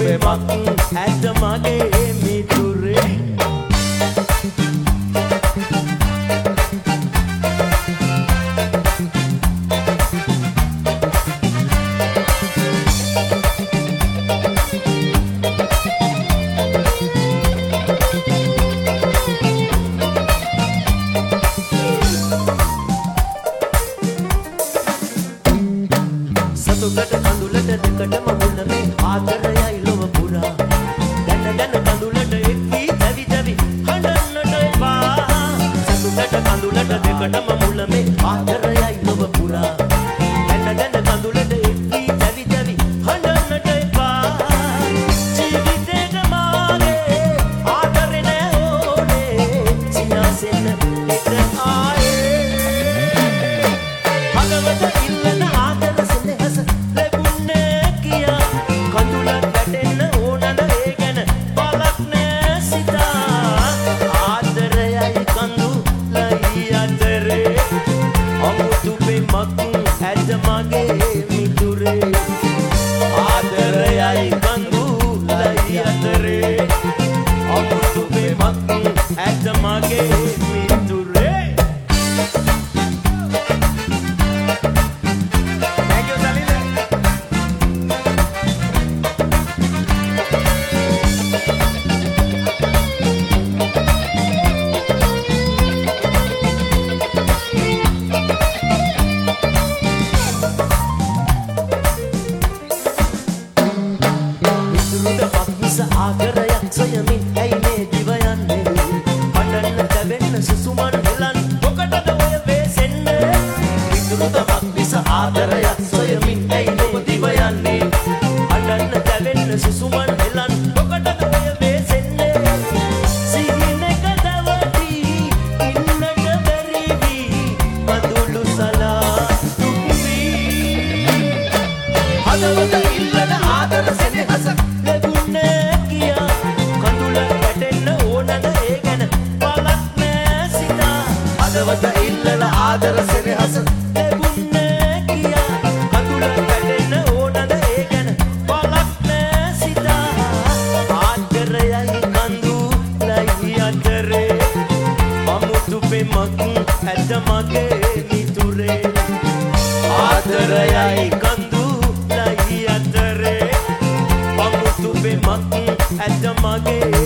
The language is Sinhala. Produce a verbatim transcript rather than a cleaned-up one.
පෙමක් ඇත මගේ මිතුරේ සතුටට කඳුලට දෙකටම මුල මේ ආදරයයි ලොව පුරා දැන දැන කඳුලට එක්වී දැවි දැවි හඬන්නට එපා සතුටට කඳුලට දෙකටම මුල මේ ආදරයයි ලොව පුරා දැන දැන කඳුලට එක්වී දැවි දැවි හඬන්නට එපා ජීවිතේට මාගේ ආදරේ නෑ ඕනේ සිනාසෙන්න එක ආයේ හදවත ඉල්ලන ආදර සෙනෙහස ලැබුණේ කියා කඳුලක් වැටෙන්න ඕනද ඒ ගැන බලක් නෑ සිතා ආදරයයි කඳුලයි අතරේ අමුතු පෙමක් ඇත මගේ මිතුරේ ආදරයයි කඳුලයි අතරේ අමුතු පෙමක් ඇත මගේ මිතුරේ ආදරයක් සොයමින් ඇයි මේ දිව යන්නේ හඬන්න දැවෙන්න සුසුමන් හෙලන් මොකටද ඔය වෙසෙන්නේ විදුරුතමක් මිස ආදරයක් සොයමින් ඇයි මේ දිව යන්නේ හඬන්න දැවෙන්න සුසුමන් හෙලන් මොකටද ඔය වෙසෙන්නේ සිහිනක දවටි ඉන්නට බැරි වී මදුළු සලා දුක් වී හදවත ඉල්ලන ආදර සෙනෙහස ලැබුණේ හදවත ඉල්ලන ආදර සෙනෙහස ලැබුණේ කියා කඳුල වැටෙන්න ඕනද ඒ ගැන බලක් නෑ සිතා ආදරයයි කඳුලයි අතරේ අමුතු පෙමක් ඇත මගේ මිතුරේ ආදරයයි කඳුලයි අතරේ අමුතු පෙමක් ඇත මගේ